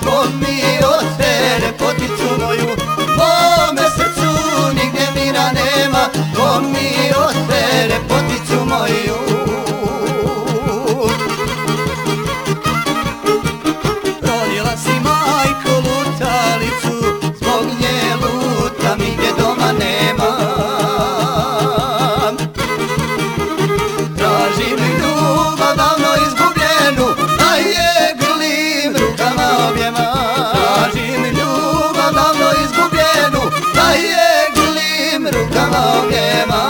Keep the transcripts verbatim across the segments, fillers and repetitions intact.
pomio te ljepoticu moju, mome srcu nigdje mira nema, pomio te ljepoticu moju. Rodila si majko lutalicu, zbog nje lutam i gdje doma nema. Tražim ljubav davno izgubljenu, da je grlim rukama objema. Tražim ljubav davno izgubljenu, da je grlim rukama objema.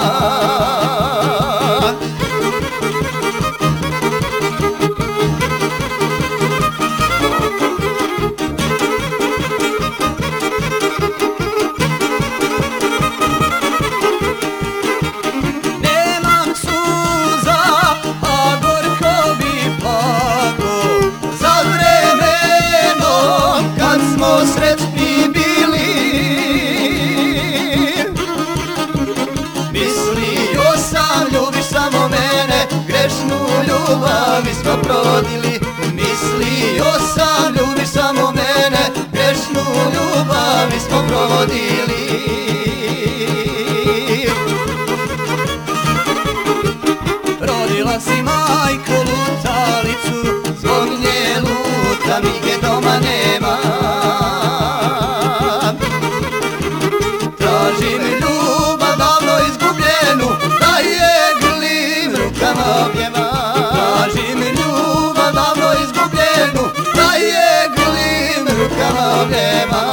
Sretni bili, mislio sam ljubiš samo mene, grešnu ljubav mi smo provodili. Mislio sam ljubiš samo mene, grešnu ljubav mi smo provodili. Rodila si majko lutalicu, zbog nje lutam i gdje doma nema. Tražim ljubav davno izgubljenu, da je grlim rukama objema. Tražim ljubav davno izgubljenu, da je grlim rukama objema.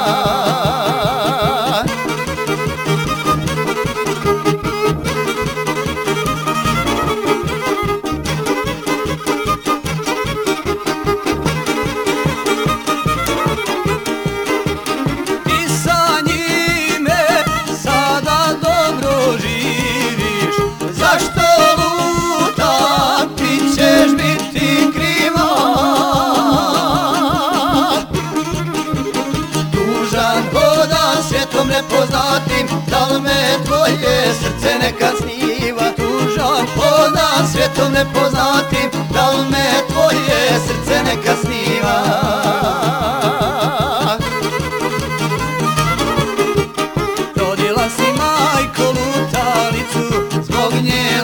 Svijetom nepoznatim, da li me tvoje srce nekad sniva? Tužan hodam svijetom nepoznatim, da li me tvoje srce nekad sniva? Rodila si majko lutalicu, zbog nje